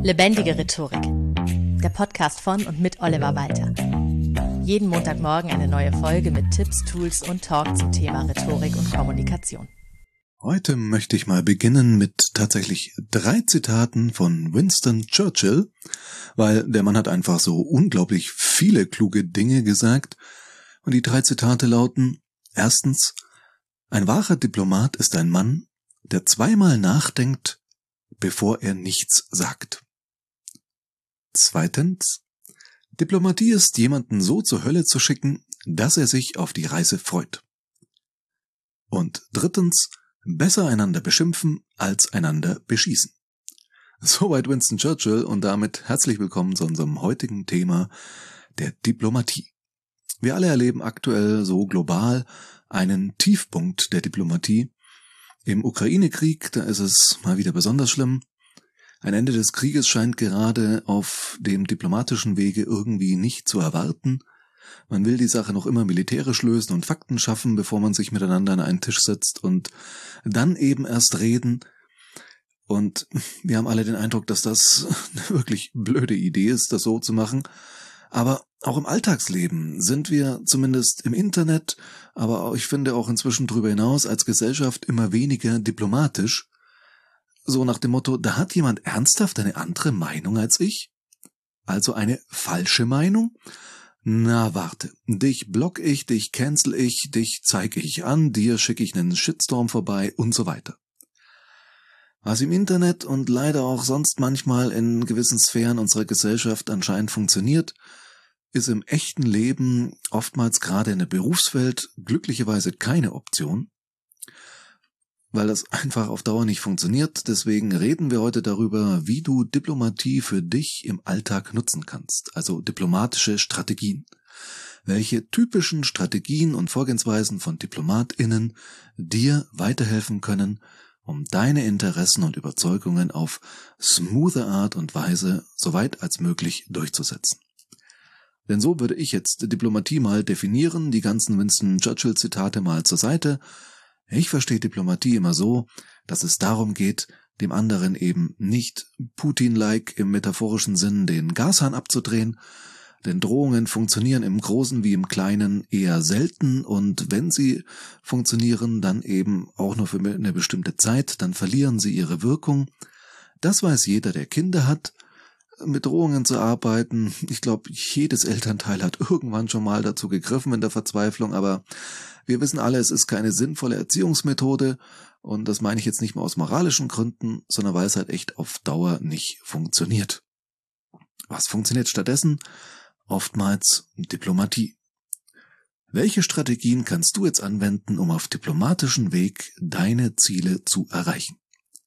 Lebendige Rhetorik. Der Podcast von und mit Oliver Walter. Jeden Montagmorgen eine neue Folge mit Tipps, Tools und Talk zum Thema Rhetorik und Kommunikation. Heute möchte ich mal beginnen mit tatsächlich 3 Zitaten von Winston Churchill, weil der Mann hat einfach so unglaublich viele kluge Dinge gesagt. Und die 3 Zitate lauten: Erstens, ein wahrer Diplomat ist ein Mann, der zweimal nachdenkt, bevor er nichts sagt. Zweitens, Diplomatie ist, jemanden so zur Hölle zu schicken, dass er sich auf die Reise freut. Und drittens, besser einander beschimpfen, als einander beschießen. Soweit Winston Churchill und damit herzlich willkommen zu unserem heutigen Thema der Diplomatie. Wir alle erleben aktuell so global einen Tiefpunkt der Diplomatie. Im Ukraine-Krieg, da ist es mal wieder besonders schlimm. Ein Ende des Krieges scheint gerade auf dem diplomatischen Wege irgendwie nicht zu erwarten. Man will die Sache noch immer militärisch lösen und Fakten schaffen, bevor man sich miteinander an einen Tisch setzt und dann eben erst reden. Und wir haben alle den Eindruck, dass das eine wirklich blöde Idee ist, das so zu machen. Aber auch im Alltagsleben sind wir zumindest im Internet, aber ich finde auch inzwischen darüber hinaus als Gesellschaft immer weniger diplomatisch. So nach dem Motto, da hat jemand ernsthaft eine andere Meinung als ich? Also eine falsche Meinung? Na warte, dich block ich, dich cancel ich, dich zeige ich an, dir schicke ich einen Shitstorm vorbei und so weiter. Was im Internet und leider auch sonst manchmal in gewissen Sphären unserer Gesellschaft anscheinend funktioniert, ist im echten Leben oftmals gerade in der Berufswelt glücklicherweise keine Option, weil das einfach auf Dauer nicht funktioniert. Deswegen reden wir heute darüber, wie du Diplomatie für dich im Alltag nutzen kannst, also diplomatische Strategien. Welche typischen Strategien und Vorgehensweisen von DiplomatInnen dir weiterhelfen können, um deine Interessen und Überzeugungen auf smoothe Art und Weise so weit als möglich durchzusetzen. Denn so würde ich jetzt Diplomatie mal definieren, die ganzen Winston Churchill-Zitate mal zur Seite. Ich verstehe Diplomatie immer so, dass es darum geht, dem anderen eben nicht Putin-like im metaphorischen Sinn den Gashahn abzudrehen, denn Drohungen funktionieren im Großen wie im Kleinen eher selten und wenn sie funktionieren, dann eben auch nur für eine bestimmte Zeit, dann verlieren sie ihre Wirkung. Das weiß jeder, der Kinder hat. Mit Drohungen zu arbeiten, ich glaube, jedes Elternteil hat irgendwann schon mal dazu gegriffen in der Verzweiflung, aber wir wissen alle, es ist keine sinnvolle Erziehungsmethode und das meine ich jetzt nicht mehr aus moralischen Gründen, sondern weil es halt echt auf Dauer nicht funktioniert. Was funktioniert stattdessen? Oftmals Diplomatie. Welche Strategien kannst du jetzt anwenden, um auf diplomatischem Weg deine Ziele zu erreichen?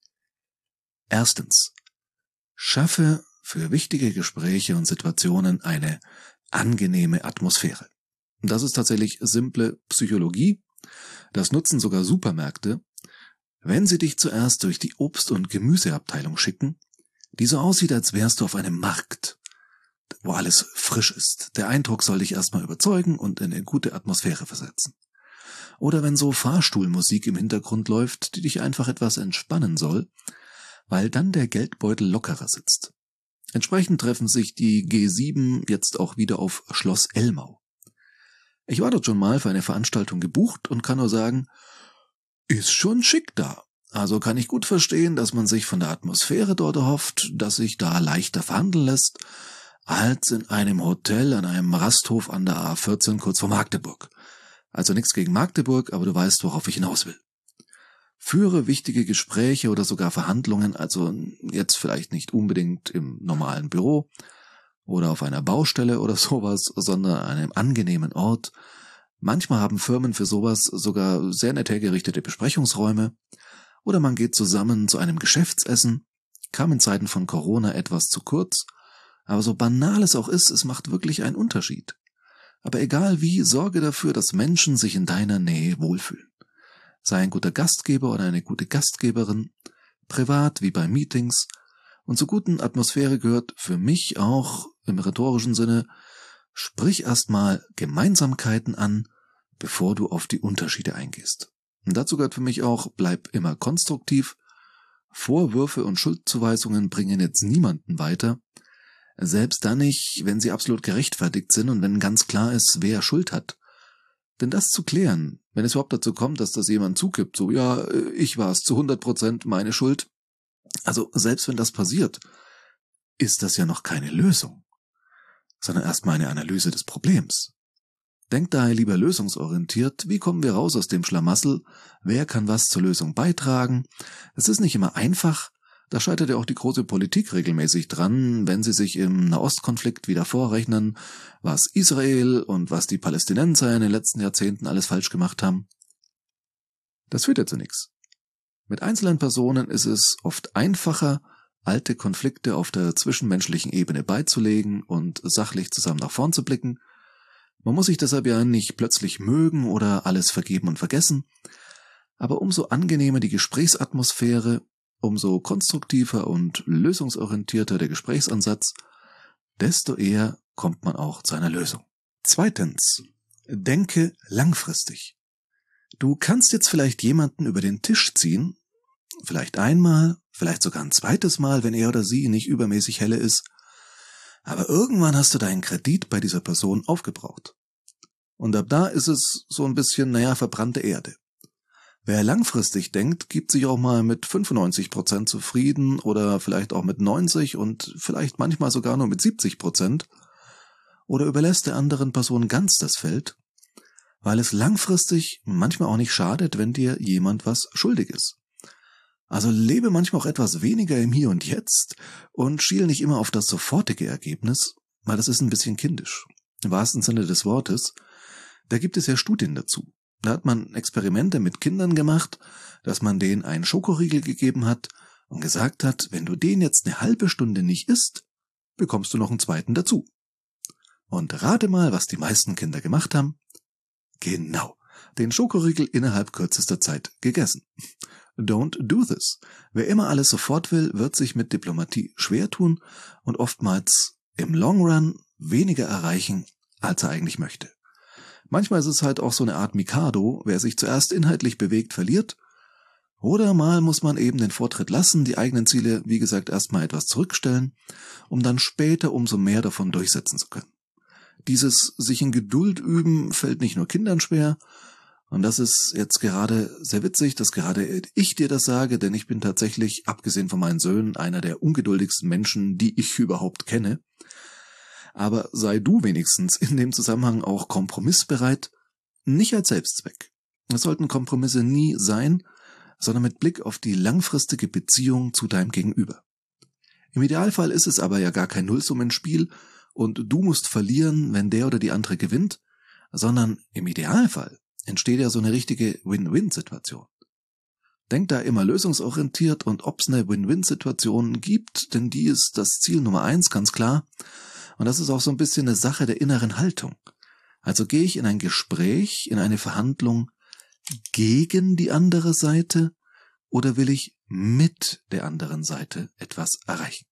Erstens, schaffe für wichtige Gespräche und Situationen eine angenehme Atmosphäre. Das ist tatsächlich simple Psychologie. Das nutzen sogar Supermärkte. Wenn sie dich zuerst durch die Obst- und Gemüseabteilung schicken, die so aussieht, als wärst du auf einem Markt, wo alles frisch ist. Der Eindruck soll dich erstmal überzeugen und in eine gute Atmosphäre versetzen. Oder wenn so Fahrstuhlmusik im Hintergrund läuft, die dich einfach etwas entspannen soll, weil dann der Geldbeutel lockerer sitzt. Entsprechend treffen sich die G7 jetzt auch wieder auf Schloss Elmau. Ich war dort schon mal für eine Veranstaltung gebucht und kann nur sagen, ist schon schick da. Also kann ich gut verstehen, dass man sich von der Atmosphäre dort erhofft, dass sich da leichter verhandeln lässt, als in einem Hotel an einem Rasthof an der A14 kurz vor Magdeburg. Also nichts gegen Magdeburg, aber du weißt, worauf ich hinaus will. Führe wichtige Gespräche oder sogar Verhandlungen, also jetzt vielleicht nicht unbedingt im normalen Büro oder auf einer Baustelle oder sowas, sondern an einem angenehmen Ort. Manchmal haben Firmen für sowas sogar sehr nett hergerichtete Besprechungsräume oder man geht zusammen zu einem Geschäftsessen, kam in Zeiten von Corona etwas zu kurz, aber so banal es auch ist, es macht wirklich einen Unterschied. Aber egal wie, sorge dafür, dass Menschen sich in deiner Nähe wohlfühlen. Sei ein guter Gastgeber oder eine gute Gastgeberin, privat wie bei Meetings. Und zur guten Atmosphäre gehört für mich auch im rhetorischen Sinne, sprich erstmal Gemeinsamkeiten an, bevor du auf die Unterschiede eingehst. Und dazu gehört für mich auch, bleib immer konstruktiv, Vorwürfe und Schuldzuweisungen bringen jetzt niemanden weiter, selbst dann nicht, wenn sie absolut gerechtfertigt sind und wenn ganz klar ist, wer Schuld hat. Denn das zu klären, wenn es überhaupt dazu kommt, dass das jemand zugibt, so, ja, ich war es zu 100% meine Schuld, also selbst wenn das passiert, ist das ja noch keine Lösung, sondern erstmal eine Analyse des Problems. Denkt daher lieber lösungsorientiert, wie kommen wir raus aus dem Schlamassel, wer kann was zur Lösung beitragen. Es ist nicht immer einfach, da scheitert ja auch die große Politik regelmäßig dran, wenn sie sich im Nahostkonflikt wieder vorrechnen, was Israel und was die Palästinenser in den letzten Jahrzehnten alles falsch gemacht haben. Das führt ja zu nichts. Mit einzelnen Personen ist es oft einfacher, alte Konflikte auf der zwischenmenschlichen Ebene beizulegen und sachlich zusammen nach vorn zu blicken. Man muss sich deshalb ja nicht plötzlich mögen oder alles vergeben und vergessen, aber umso angenehmer die Gesprächsatmosphäre, umso konstruktiver und lösungsorientierter der Gesprächsansatz, desto eher kommt man auch zu einer Lösung. Zweitens, denke langfristig. Du kannst jetzt vielleicht jemanden über den Tisch ziehen, vielleicht einmal, vielleicht sogar ein zweites Mal, wenn er oder sie nicht übermäßig helle ist, aber irgendwann hast du deinen Kredit bei dieser Person aufgebraucht. Und ab da ist es so ein bisschen, verbrannte Erde. Wer langfristig denkt, gibt sich auch mal mit 95% zufrieden oder vielleicht auch mit 90% und vielleicht manchmal sogar nur mit 70% oder überlässt der anderen Person ganz das Feld, weil es langfristig manchmal auch nicht schadet, wenn dir jemand was schuldig ist. Also lebe manchmal auch etwas weniger im Hier und Jetzt und schiel nicht immer auf das sofortige Ergebnis, weil das ist ein bisschen kindisch. Im wahrsten Sinne des Wortes. Da gibt es ja Studien dazu. Da hat man Experimente mit Kindern gemacht, dass man denen einen Schokoriegel gegeben hat und gesagt hat, wenn du den jetzt eine halbe Stunde nicht isst, bekommst du noch einen zweiten dazu. Und rate mal, was die meisten Kinder gemacht haben. Genau, den Schokoriegel innerhalb kürzester Zeit gegessen. Don't do this. Wer immer alles sofort will, wird sich mit Diplomatie schwer tun und oftmals im Long Run weniger erreichen, als er eigentlich möchte. Manchmal ist es halt auch so eine Art Mikado, wer sich zuerst inhaltlich bewegt, verliert. Oder mal muss man eben den Vortritt lassen, die eigenen Ziele, wie gesagt, erstmal etwas zurückstellen, um dann später umso mehr davon durchsetzen zu können. Dieses sich in Geduld üben fällt nicht nur Kindern schwer, und das ist jetzt gerade sehr witzig, dass gerade ich dir das sage, denn ich bin tatsächlich, abgesehen von meinen Söhnen, einer der ungeduldigsten Menschen, die ich überhaupt kenne. Aber sei du wenigstens in dem Zusammenhang auch kompromissbereit, nicht als Selbstzweck. Es sollten Kompromisse nie sein, sondern mit Blick auf die langfristige Beziehung zu deinem Gegenüber. Im Idealfall ist es aber ja gar kein Nullsummenspiel und du musst verlieren, wenn der oder die andere gewinnt, sondern im Idealfall entsteht ja so eine richtige Win-Win-Situation. Denk da immer lösungsorientiert und ob es eine Win-Win-Situation gibt, denn die ist das Ziel Nummer 1, ganz klar. Und das ist auch so ein bisschen eine Sache der inneren Haltung. Also gehe ich in ein Gespräch, in eine Verhandlung gegen die andere Seite oder will ich mit der anderen Seite etwas erreichen?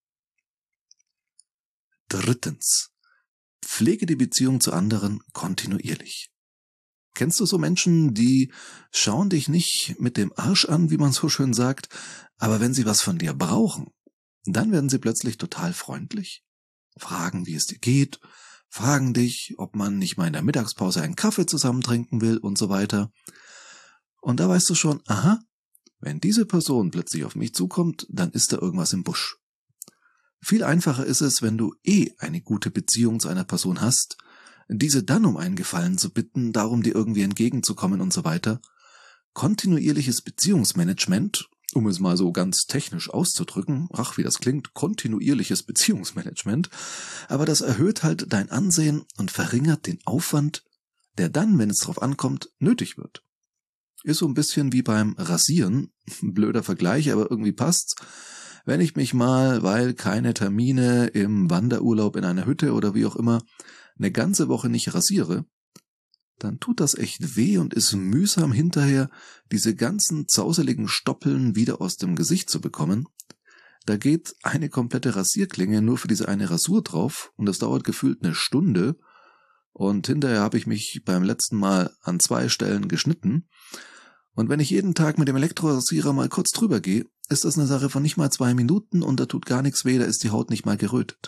Drittens, pflege die Beziehung zu anderen kontinuierlich. Kennst du so Menschen, die schauen dich nicht mit dem Arsch an, wie man so schön sagt, aber wenn sie was von dir brauchen, dann werden sie plötzlich total freundlich, fragen, wie es dir geht, fragen dich, ob man nicht mal in der Mittagspause einen Kaffee zusammen trinken will und so weiter. Und da weißt du schon, aha, wenn diese Person plötzlich auf mich zukommt, dann ist da irgendwas im Busch. Viel einfacher ist es, wenn du eine gute Beziehung zu einer Person hast, diese dann um einen Gefallen zu bitten, darum dir irgendwie entgegenzukommen und so weiter. Kontinuierliches Beziehungsmanagement, um es mal so ganz technisch auszudrücken, ach wie das klingt, kontinuierliches Beziehungsmanagement, aber das erhöht halt dein Ansehen und verringert den Aufwand, der dann, wenn es drauf ankommt, nötig wird. Ist so ein bisschen wie beim Rasieren, blöder Vergleich, aber irgendwie passt's. Wenn ich mich mal, weil keine Termine im Wanderurlaub in einer Hütte oder wie auch immer, eine ganze Woche nicht rasiere, dann tut das echt weh und ist mühsam hinterher, diese ganzen zauseligen Stoppeln wieder aus dem Gesicht zu bekommen. Da geht eine komplette Rasierklinge nur für diese eine Rasur drauf und das dauert gefühlt eine Stunde und hinterher habe ich mich beim letzten Mal an 2 Stellen geschnitten und wenn ich jeden Tag mit dem Elektrorasierer mal kurz drüber gehe, ist das eine Sache von nicht mal 2 Minuten und da tut gar nichts weh, da ist die Haut nicht mal gerötet.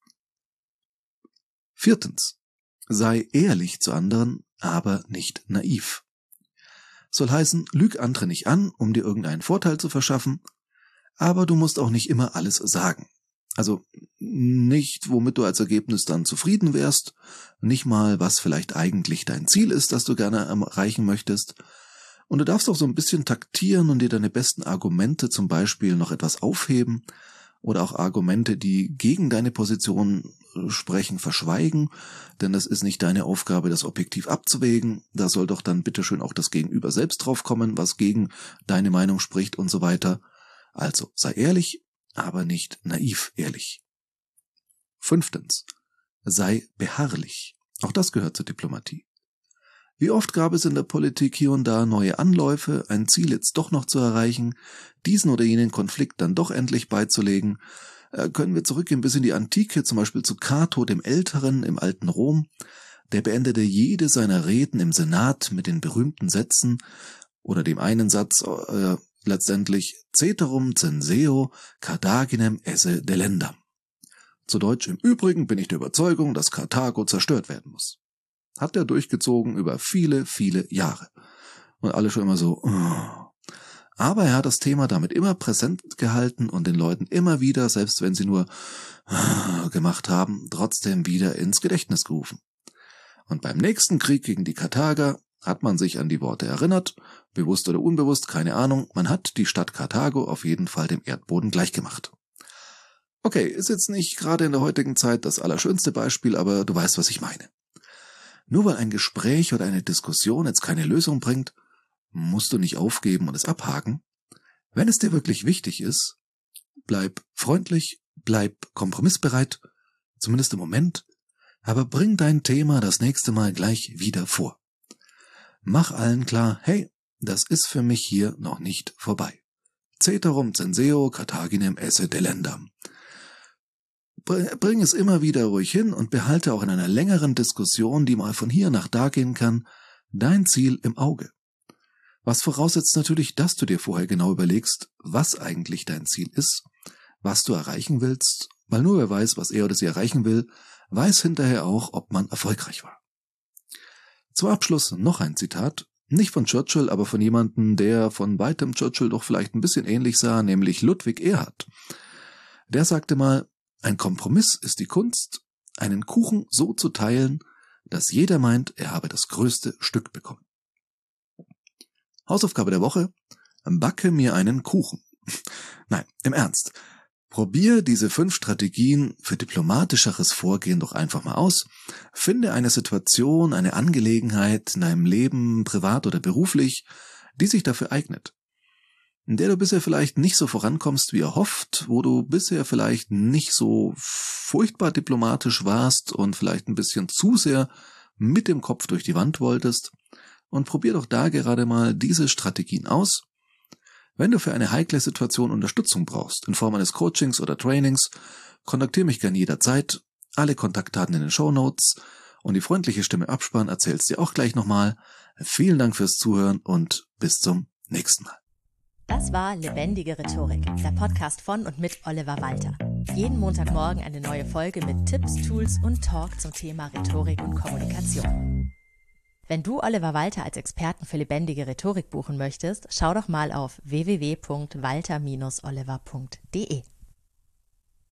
4. Sei ehrlich zu anderen, aber nicht naiv. Soll heißen, lüg andere nicht an, um dir irgendeinen Vorteil zu verschaffen, aber du musst auch nicht immer alles sagen. Also nicht, womit du als Ergebnis dann zufrieden wärst, nicht mal, was vielleicht eigentlich dein Ziel ist, das du gerne erreichen möchtest. Und du darfst auch so ein bisschen taktieren und dir deine besten Argumente zum Beispiel noch etwas aufheben oder auch Argumente, die gegen deine Position sprechen, verschweigen, denn das ist nicht deine Aufgabe, das objektiv abzuwägen. Da soll doch dann bitteschön auch das Gegenüber selbst drauf kommen, was gegen deine Meinung spricht und so weiter. Also sei ehrlich, aber nicht naiv ehrlich. 5. Sei beharrlich. Auch das gehört zur Diplomatie. Wie oft gab es in der Politik hier und da neue Anläufe, ein Ziel jetzt doch noch zu erreichen, diesen oder jenen Konflikt dann doch endlich beizulegen. Können wir zurückgehen bis in die Antike, zum Beispiel zu Cato dem Älteren im alten Rom. Der beendete jede seiner Reden im Senat mit den berühmten Sätzen oder dem einen Satz letztendlich Ceterum censeo Carthaginem esse delendam. Zu Deutsch: Im Übrigen bin ich der Überzeugung, dass Karthago zerstört werden muss. Hat er durchgezogen über viele, viele Jahre. Und alle schon immer so. Aber er hat das Thema damit immer präsent gehalten und den Leuten immer wieder, selbst wenn sie nur gemacht haben, trotzdem wieder ins Gedächtnis gerufen. Und beim nächsten Krieg gegen die Karthager hat man sich an die Worte erinnert, bewusst oder unbewusst, keine Ahnung, man hat die Stadt Karthago auf jeden Fall dem Erdboden gleichgemacht. Okay, ist jetzt nicht gerade in der heutigen Zeit das allerschönste Beispiel, aber du weißt, was ich meine. Nur weil ein Gespräch oder eine Diskussion jetzt keine Lösung bringt, musst du nicht aufgeben und es abhaken. Wenn es dir wirklich wichtig ist, bleib freundlich, bleib kompromissbereit, zumindest im Moment, aber bring dein Thema das nächste Mal gleich wieder vor. Mach allen klar, hey, das ist für mich hier noch nicht vorbei. Ceterum censeo Carthaginem esse delendam. Bring es immer wieder ruhig hin und behalte auch in einer längeren Diskussion, die mal von hier nach da gehen kann, dein Ziel im Auge. Was voraussetzt natürlich, dass du dir vorher genau überlegst, was eigentlich dein Ziel ist, was du erreichen willst, weil nur wer weiß, was er oder sie erreichen will, weiß hinterher auch, ob man erfolgreich war. Zum Abschluss noch ein Zitat, nicht von Churchill, aber von jemandem, der von weitem Churchill doch vielleicht ein bisschen ähnlich sah, nämlich Ludwig Erhard. Der sagte mal: Ein Kompromiss ist die Kunst, einen Kuchen so zu teilen, dass jeder meint, er habe das größte Stück bekommen. Hausaufgabe der Woche: Backe mir einen Kuchen. Nein, im Ernst. Probier diese 5 Strategien für diplomatischeres Vorgehen doch einfach mal aus. Finde eine Situation, eine Angelegenheit in deinem Leben, privat oder beruflich, die sich dafür eignet, in der du bisher vielleicht nicht so vorankommst, wie erhofft, wo du bisher vielleicht nicht so furchtbar diplomatisch warst und vielleicht ein bisschen zu sehr mit dem Kopf durch die Wand wolltest, und probier doch da gerade mal diese Strategien aus. Wenn du für eine heikle Situation Unterstützung brauchst, in Form eines Coachings oder Trainings, kontaktiere mich gerne jederzeit. Alle Kontaktdaten in den Shownotes und die freundliche Stimme Abspann erzählst dir auch gleich nochmal. Vielen Dank fürs Zuhören und bis zum nächsten Mal. Das war Lebendige Rhetorik, der Podcast von und mit Oliver Walter. Jeden Montagmorgen eine neue Folge mit Tipps, Tools und Talk zum Thema Rhetorik und Kommunikation. Wenn du Oliver Walter als Experten für lebendige Rhetorik buchen möchtest, schau doch mal auf www.walter-oliver.de.